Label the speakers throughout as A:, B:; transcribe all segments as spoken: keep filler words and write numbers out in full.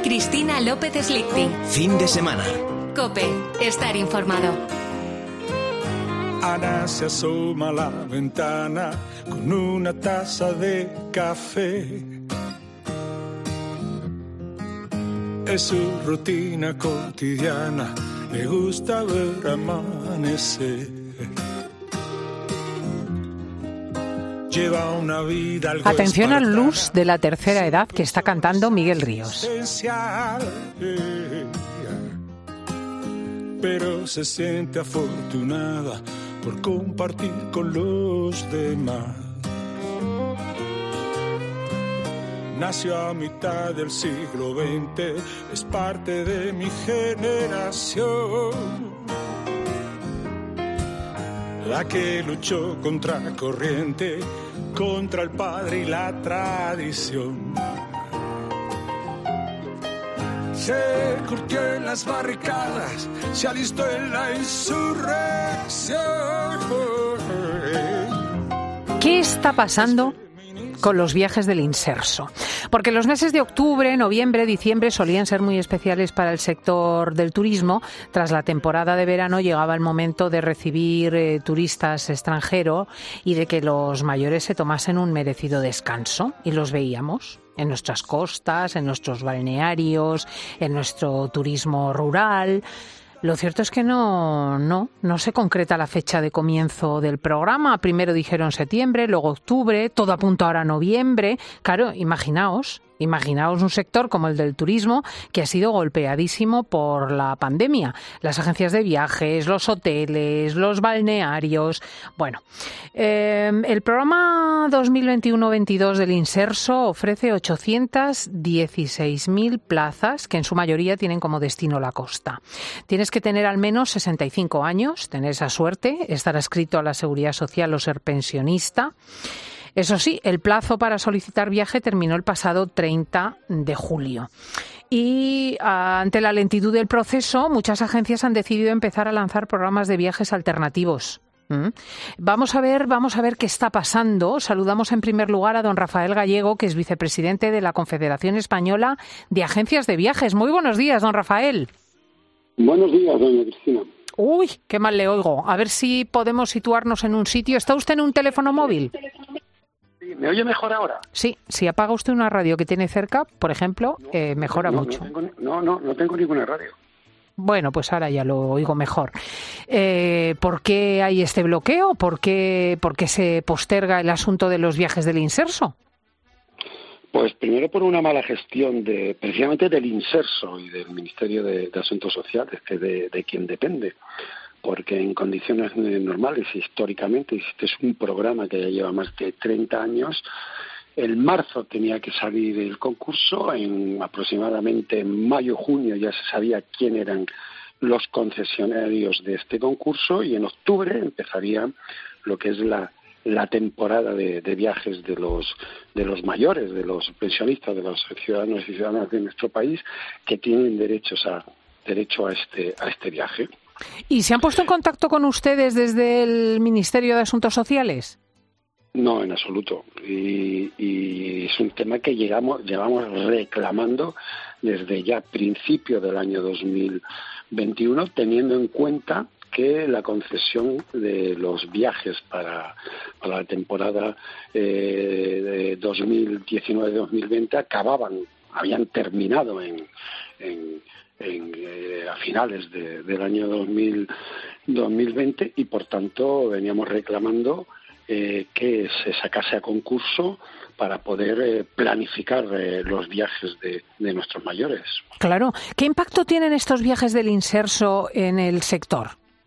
A: Cristina López Slichting.
B: Fin de semana.
A: COPE. Estar informado.
C: Ana se asoma a la ventana con una taza de café. Es su rutina cotidiana, le gusta ver amanecer. Lleva una vida algo
D: Atención al
C: espartana,
D: blues de la tercera edad que está cantando Miguel Ríos.
C: Pero se siente afortunada por compartir con los demás. Nació a mitad del siglo veinte, es parte de mi generación, la que luchó contra corriente, contra el padre y la tradición. Se curtió en las barricadas, se alistó en la insurrección.
D: ¿Qué está pasando con los viajes del inserso? Porque los meses de octubre, noviembre, diciembre solían ser muy especiales para el sector del turismo. Tras la temporada de verano llegaba el momento de recibir eh, turistas extranjeros y de que los mayores se tomasen un merecido descanso. Y los veíamos en nuestras costas, en nuestros balnearios, en nuestro turismo rural. Lo cierto es que no, no, no se concreta la fecha de comienzo del programa. Primero dijeron septiembre, luego octubre, todo apunta ahora a noviembre. Claro, imaginaos, imaginaos un sector como el del turismo que ha sido golpeadísimo por la pandemia. Las agencias de viajes, los hoteles, los balnearios. Bueno, eh, el programa dos mil veintiuno veintidós del Inserso ofrece ochocientas dieciséis mil plazas que en su mayoría tienen como destino la costa. Tienes que tener al menos sesenta y cinco años, tener esa suerte, estar adscrito a la Seguridad Social o ser pensionista. Eso sí, el plazo para solicitar viaje terminó el pasado treinta de julio. Y ante la lentitud del proceso, muchas agencias han decidido empezar a lanzar programas de viajes alternativos. ¿Mm? Vamos a ver, vamos a ver qué está pasando. Saludamos en primer lugar a don Rafael Gallego, que es vicepresidente de la Confederación Española de Agencias de Viajes. Muy buenos días, don Rafael.
E: Buenos días, doña Cristina.
D: Uy, qué mal le oigo. A ver si podemos situarnos en un sitio. ¿Está usted en un teléfono móvil?
E: ¿Me oye mejor ahora?
D: Sí, si apaga usted una radio que tiene cerca, por ejemplo,
E: no,
D: eh, mejora
E: no,
D: mucho.
E: No, tengo, no, no, no tengo ninguna radio.
D: Bueno, pues ahora ya lo oigo mejor. Eh, ¿Por qué hay este bloqueo? ¿Por qué, por qué se posterga el asunto de los viajes del Inserso?
E: Pues primero por una mala gestión de precisamente del Inserso y del Ministerio de, de Asuntos Sociales, que de, de quien depende. Porque en condiciones normales, históricamente, este es un programa que ya lleva más de treinta años. En marzo tenía que salir el concurso, en aproximadamente en mayo, junio ya se sabía quién eran los concesionarios de este concurso y en octubre empezaría lo que es la, la temporada de, de viajes de los, de los mayores, de los pensionistas, de los ciudadanos y ciudadanas de nuestro país que tienen derechos a, derecho a este, a este viaje.
D: ¿Y se han puesto en contacto con ustedes desde el Ministerio de Asuntos Sociales?
E: No, en absoluto. Y, y es un tema que llegamos, llevamos reclamando desde ya principio del año dos mil veintiuno, teniendo en cuenta que la concesión de los viajes para, para la temporada eh, de dos mil diecinueve dos mil veinte acababan, habían terminado en... en En, eh, a finales de, del año dos mil veinte y por tanto veníamos reclamando eh, que se sacase a concurso para poder eh, planificar eh, los viajes de, de nuestros mayores.
D: Claro. ¿Qué impacto tienen estos viajes del Inserso en el sector?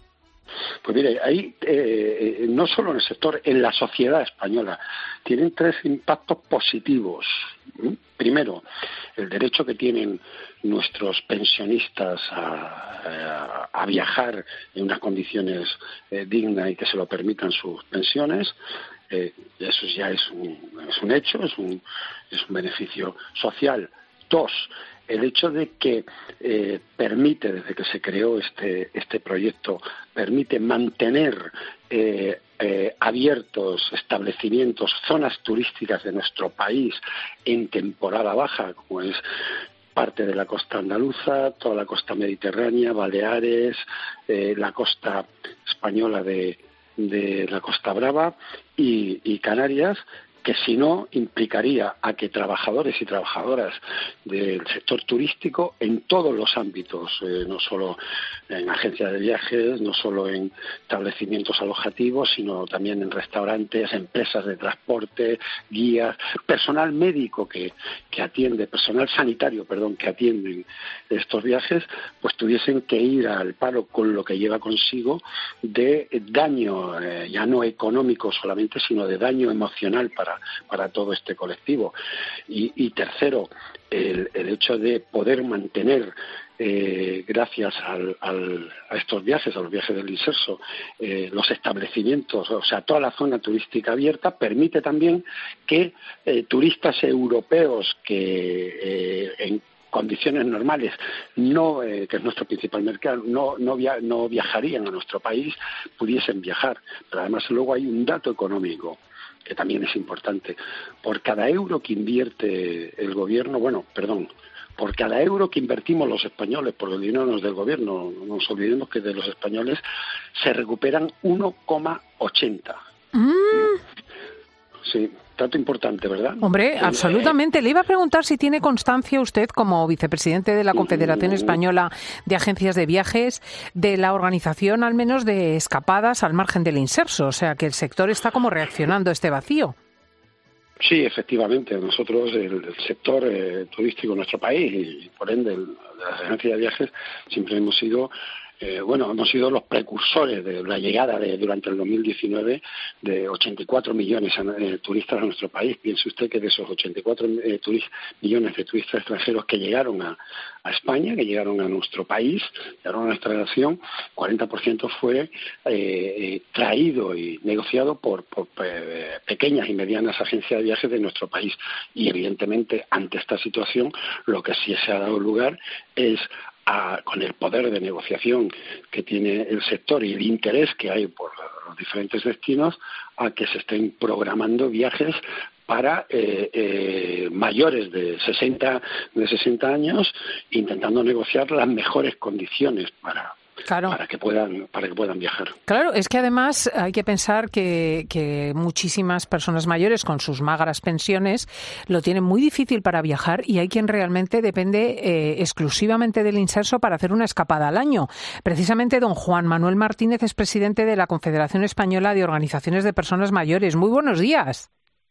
E: Pues mire, ahí eh, no solo en el sector, en la sociedad española tienen tres impactos positivos. Primero, el derecho que tienen nuestros pensionistas a, a, a viajar en unas condiciones eh, dignas y que se lo permitan sus pensiones. Eh, eso ya es un, es un hecho, es un, es un beneficio social. Dos, el hecho de que eh, permite, desde que se creó este, este proyecto, permite mantener eh, eh, abiertos establecimientos, zonas turísticas de nuestro país en temporada baja, como es parte de la costa andaluza, toda la costa mediterránea, Baleares, eh, la costa española de, de la Costa Brava y, y Canarias, que si no implicaría a que trabajadores y trabajadoras del sector turístico en todos los ámbitos, eh, no solo en agencias de viajes, no solo en establecimientos alojativos, sino también en restaurantes, empresas de transporte, guías, personal médico que, que atiende, personal sanitario, perdón, que atienden estos viajes, pues tuviesen que ir al paro con lo que lleva consigo de daño, eh, ya no económico solamente, sino de daño emocional para para todo este colectivo. Y, y tercero, el, el hecho de poder mantener, eh, gracias al, al, a estos viajes, a los viajes del Inserso, eh, los establecimientos, o sea, toda la zona turística abierta, permite también que eh, turistas europeos que eh, en condiciones normales, no eh, que es nuestro principal mercado, no, no, via no viajarían a nuestro país, pudiesen viajar. Pero además luego hay un dato económico que también es importante. Por cada euro que invierte el gobierno, bueno, perdón, por cada euro que invertimos los españoles, porque el dinero no es del gobierno, no nos olvidemos que de los españoles se recuperan uno coma ochenta. Mm. Sí, tanto importante, ¿verdad?
D: Hombre, absolutamente. Le iba a preguntar si tiene constancia usted, como vicepresidente de la Confederación Española de Agencias de Viajes, de la organización al menos de escapadas al margen del Inserso, o sea, que el sector está como reaccionando a este vacío.
E: Sí, efectivamente. Nosotros, el, el sector eh, turístico en nuestro país y, por ende, el, de las agencias de viajes, siempre hemos sido Eh, bueno, hemos sido los precursores de la llegada de, durante el dos mil diecinueve de ochenta y cuatro millones de turistas a nuestro país. Piense usted que de esos ochenta y cuatro eh, turis, millones de turistas extranjeros que llegaron a, a España, que llegaron a nuestro país, llegaron a nuestra nación, cuarenta por ciento fue eh, traído y negociado por, por eh, pequeñas y medianas agencias de viajes de nuestro país. Y evidentemente, ante esta situación, lo que sí se ha dado lugar es A, con el poder de negociación que tiene el sector y el interés que hay por los diferentes destinos, a que se estén programando viajes para eh, eh, mayores de sesenta, de sesenta años, intentando negociar las mejores condiciones para Claro. para que puedan para que puedan viajar.
D: Claro, es que además hay que pensar que, que muchísimas personas mayores con sus magras pensiones lo tienen muy difícil para viajar y hay quien realmente depende eh, exclusivamente del Inserso para hacer una escapada al año. Precisamente don Juan Manuel Martínez es presidente de la Confederación Española de Organizaciones de Personas Mayores. Muy buenos días.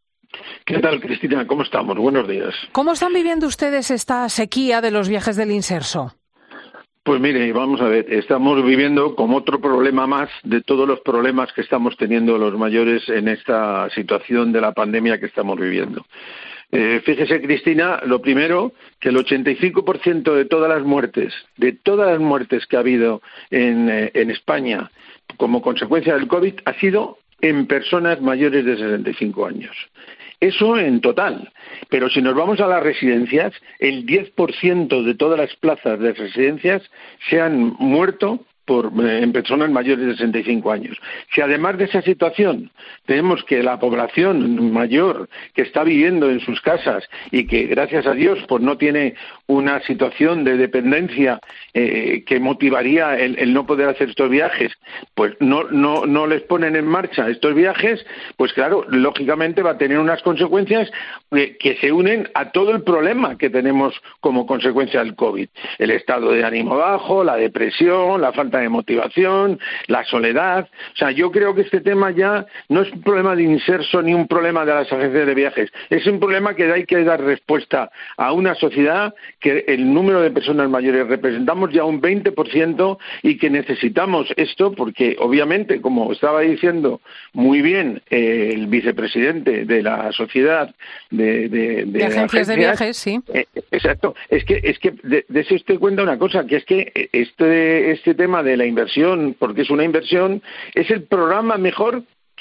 B: ¿Qué tal, Cristina? ¿Cómo estamos? Buenos días.
D: ¿Cómo están viviendo ustedes esta sequía de los viajes del Inserso?
B: Pues mire, vamos a ver, estamos viviendo como otro problema más de todos los problemas que estamos teniendo los mayores en esta situación de la pandemia que estamos viviendo. Eh, fíjese, Cristina, lo primero, que el ochenta y cinco por ciento de todas las muertes, de todas las muertes que ha habido en, eh, en España como consecuencia del COVID, ha sido en personas mayores de sesenta y cinco años. Eso en total. Pero si nos vamos a las residencias, el diez por ciento de todas las plazas de residencias se han muerto por, eh, en personas mayores de sesenta y cinco años. Si además de esa situación tenemos que la población mayor que está viviendo en sus casas y que gracias a Dios pues no tiene una situación de dependencia eh, que motivaría el, el no poder hacer estos viajes, pues no, no, no les ponen en marcha estos viajes, pues claro, lógicamente va a tener unas consecuencias que, que se unen a todo el problema que tenemos como consecuencia del COVID. El estado de ánimo bajo, la depresión, la falta de motivación, la soledad. O sea, yo creo que este tema ya no es un problema de Inserso ni un problema de las agencias de viajes. Es un problema que hay que dar respuesta a una sociedad que el número de personas mayores representamos ya un veinte por ciento y que necesitamos esto porque obviamente, como estaba diciendo muy bien eh, el vicepresidente de la sociedad de, de, de,
D: de agencias, agencias de viajes, sí.
B: Eh, exacto. Es que, es que de, de eso usted cuenta una cosa, que es que este, este tema de la inversión, porque es una inversión, es el programa mejor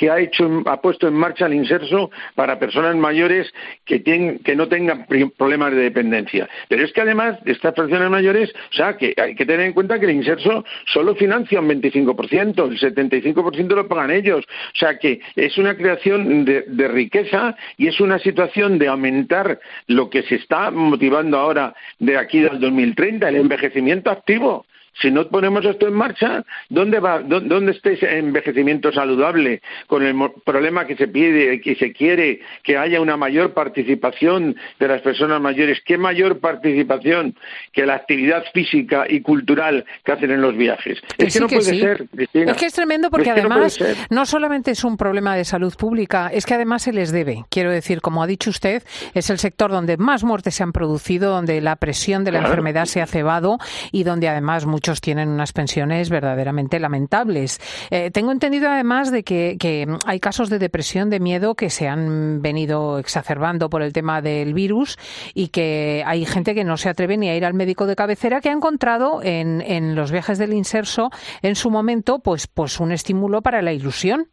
B: que ha hecho, ha puesto en marcha el Inserso para personas mayores que, tienen, que no tengan problemas de dependencia. Pero es que además de estas personas mayores, o sea, que hay que tener en cuenta que el Inserso solo financia un veinticinco por ciento, el setenta y cinco por ciento lo pagan ellos. O sea, que es una creación de, de riqueza y es una situación de aumentar lo que se está motivando ahora de aquí al dos mil treinta, el envejecimiento activo. Si no ponemos esto en marcha, ¿dónde va, dónde está ese envejecimiento saludable? Con el problema que se pide, que se quiere que haya una mayor participación de las personas mayores. ¿Qué mayor participación que la actividad física y cultural que hacen en los viajes?
D: Que
B: es
D: sí,
B: que no
D: que
B: puede
D: sí.
B: ser, Cristina.
D: Es que es tremendo porque
B: es que
D: además
B: no,
D: no solamente es un problema de salud pública, es que además se les debe. Quiero decir, como ha dicho usted, es el sector donde más muertes se han producido, donde la presión de la
B: claro.
D: enfermedad se ha cebado y donde además muchos tienen unas pensiones verdaderamente lamentables. Eh, tengo entendido además de que, que hay casos de depresión, de miedo que se han venido exacerbando por el tema del virus y que hay gente que no se atreve ni a ir al médico de cabecera, que ha encontrado en, en los viajes del Inserso en su momento pues, pues un estímulo para la ilusión.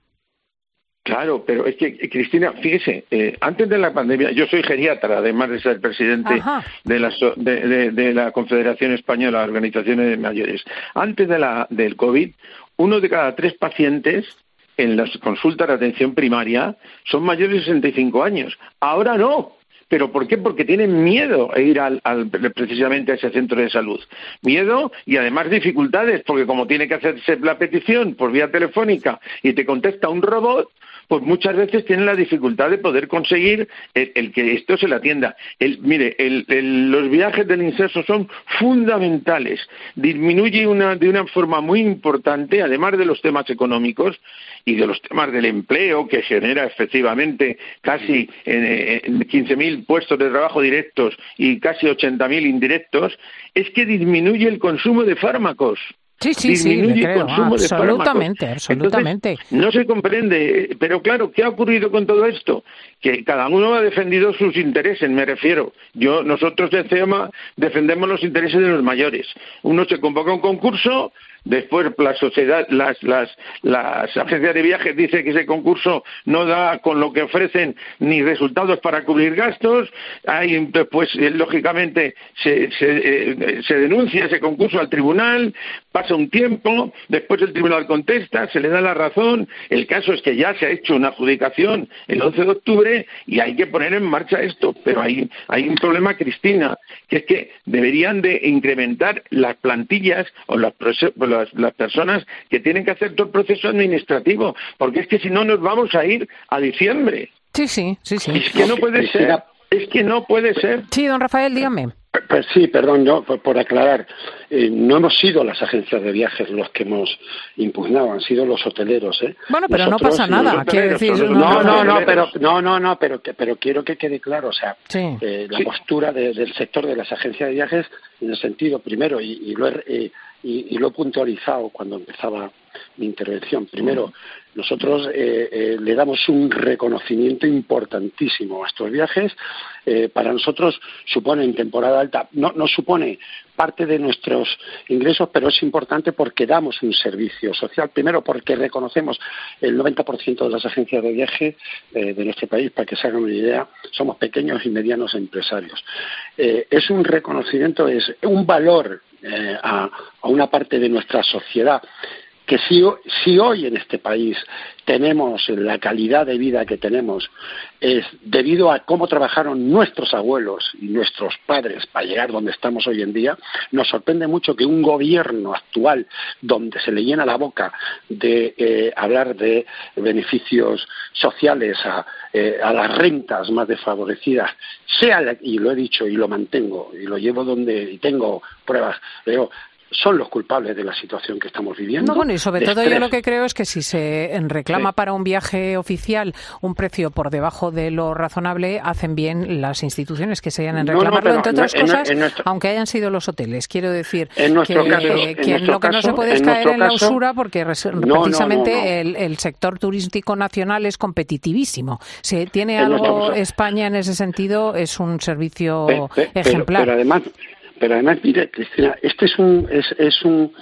B: Claro, pero es que, Cristina, fíjese, eh, antes de la pandemia, yo soy geriatra, además de ser presidente de la, de, de, de la Confederación Española de Organizaciones de Mayores. Antes de la, del COVID, uno de cada tres pacientes en las consultas de atención primaria son mayores de sesenta y cinco años. Ahora no. ¿Pero por qué? Porque tienen miedo a ir al, al, precisamente a ese centro de salud. Miedo y además dificultades, porque como tiene que hacerse la petición por vía telefónica y te contesta un robot, pues muchas veces tienen la dificultad de poder conseguir el, el que esto se le atienda. El, mire, el, el, los viajes del Inserso son fundamentales. Disminuye una, de una forma muy importante, además de los temas económicos y de los temas del empleo, que genera efectivamente casi eh, quince mil puestos de trabajo directos y casi ochenta mil indirectos, es que disminuye el consumo de fármacos.
D: Sí, sí, sí, le creo. Absolutamente, absolutamente.
B: Entonces, no se comprende. Pero claro, ¿qué ha ocurrido con todo esto? Que cada uno ha defendido sus intereses, me refiero. Yo, nosotros de CEOMA defendemos los intereses de los mayores. Uno se convoca un concurso, después la sociedad, las, las, las agencias de viajes dicen que ese concurso no da con lo que ofrecen ni resultados para cubrir gastos. Hay, pues, lógicamente, se, se, eh, se denuncia ese concurso al tribunal, pasa un tiempo, después el tribunal contesta, se le da la razón. El caso es que ya se ha hecho una adjudicación el once de octubre y hay que poner en marcha esto. Pero hay, hay un problema, Cristina, que es que deberían de incrementar las plantillas o las, las, las personas que tienen que hacer todo el proceso administrativo, porque es que si no nos vamos a ir a diciembre.
D: Sí, sí, sí, sí.
B: Es que no puede ser. Es que no puede ser.
D: Sí, don Rafael, dígame.
E: Pues sí, perdón, yo por, por aclarar, eh, no hemos sido las agencias de viajes los que hemos impugnado, han sido los hoteleros, ¿eh?
D: Bueno, pero
E: Nosotros,
D: no pasa nada, quiero decir,
E: no, no, no, pero no, no, no, pero pero quiero que quede claro, o sea,
D: sí.
E: eh, la
B: sí.
E: postura de, del sector de las agencias de viajes en el sentido primero y, y lo he, eh, y, y lo he puntualizado cuando empezaba mi intervención. Primero, nosotros eh, eh, le damos un reconocimiento importantísimo a estos viajes. Eh, para nosotros supone en temporada alta, no, no supone parte de nuestros ingresos, pero es importante porque damos un servicio social. Primero, porque reconocemos el noventa por ciento de las agencias de viaje eh, de nuestro país, para que se hagan una idea, somos pequeños y medianos empresarios. Eh, es un reconocimiento, es un valor eh, a, a una parte de nuestra sociedad que si, si hoy en este país tenemos la calidad de vida que tenemos, es debido a cómo trabajaron nuestros abuelos y nuestros padres para llegar donde estamos hoy en día, nos sorprende mucho que un gobierno actual, donde se le llena la boca de eh, hablar de beneficios sociales a, eh, a las rentas más desfavorecidas, sea, la, y lo he dicho y lo mantengo, y lo llevo donde y tengo pruebas, veo, son los culpables de la situación que estamos viviendo.
D: No, bueno, y sobre todo
E: estrés.
D: Yo lo que creo es que si se reclama sí. para un viaje oficial un precio por debajo de lo razonable, hacen bien las instituciones que se hayan en reclamarlo, no, no, entre otras en, cosas, en nuestro, aunque hayan sido los hoteles. Quiero decir
E: en nuestro
D: que,
E: caso,
D: que
E: en
D: lo que
E: caso,
D: no se puede es caer en la usura porque res,
E: no,
D: precisamente
E: no, no, no.
D: El, el sector turístico nacional es competitivísimo. Si tiene en algo España en ese sentido, es un servicio
E: pe, pe,
D: ejemplar.
E: Pero, pero además... Pero además, mire, Cristina, este es un es, es un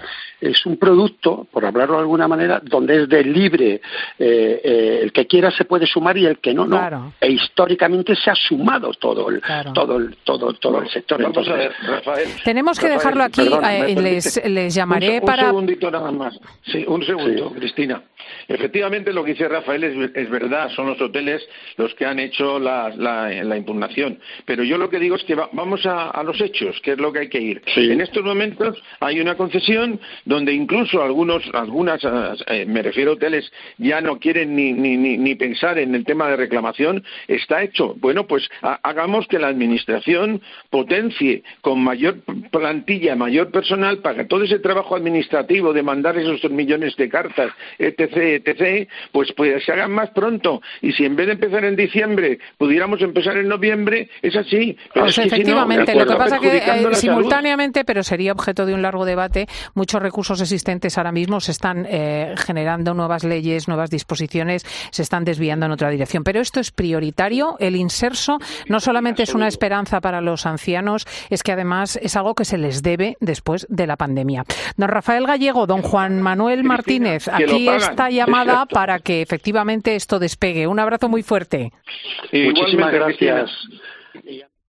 E: es un producto, por hablarlo de alguna manera, donde es de libre, eh, eh, el que quiera se puede sumar y el que no, no.
D: Claro.
E: E históricamente se ha sumado todo el,
D: claro.
E: todo el, todo, todo el sector.
B: Vamos
E: Entonces,
B: a ver, Rafael.
D: Tenemos que
B: Rafael,
D: dejarlo aquí,
B: perdón,
D: eh, les, les llamaré
B: un,
D: para...
B: Un segundito nada más. Sí, un segundo,
E: sí.
B: Cristina. Efectivamente, lo que dice Rafael es, es verdad, son los hoteles los que han hecho la, la, la impugnación. Pero yo lo que digo es que va, vamos a, a los hechos, que es lo que hay que ir.
E: Sí.
B: En estos momentos hay una concesión donde incluso algunos, algunas, eh, me refiero a hoteles, ya no quieren ni, ni, ni, ni pensar en el tema de reclamación. Está hecho. Bueno, pues ha, hagamos que la Administración potencie con mayor plantilla, mayor personal, para que todo ese trabajo administrativo de mandar esos millones de cartas, etc, etc, pues, pues se hagan más pronto. Y si en vez de empezar en diciembre pudiéramos empezar en noviembre, es así. Pero
D: Pues
B: es que
D: efectivamente,
B: si no,
D: lo que pasa que eh,
B: la
D: simultáneamente, pero sería objeto de un largo debate, muchos recursos existentes ahora mismo se están eh, generando nuevas leyes, nuevas disposiciones, se están desviando en otra dirección. Pero esto es prioritario. El inserso no solamente es una esperanza para los ancianos, es que además es algo que se les debe después de la pandemia. Don Rafael Gallego, don Juan Manuel
B: Cristina,
D: Martínez,
B: que
D: aquí
B: lo pagan,
D: esta llamada para que efectivamente esto despegue. Un abrazo muy fuerte.
E: muchísimas
B: Igualmente,
E: gracias.
B: Cristina.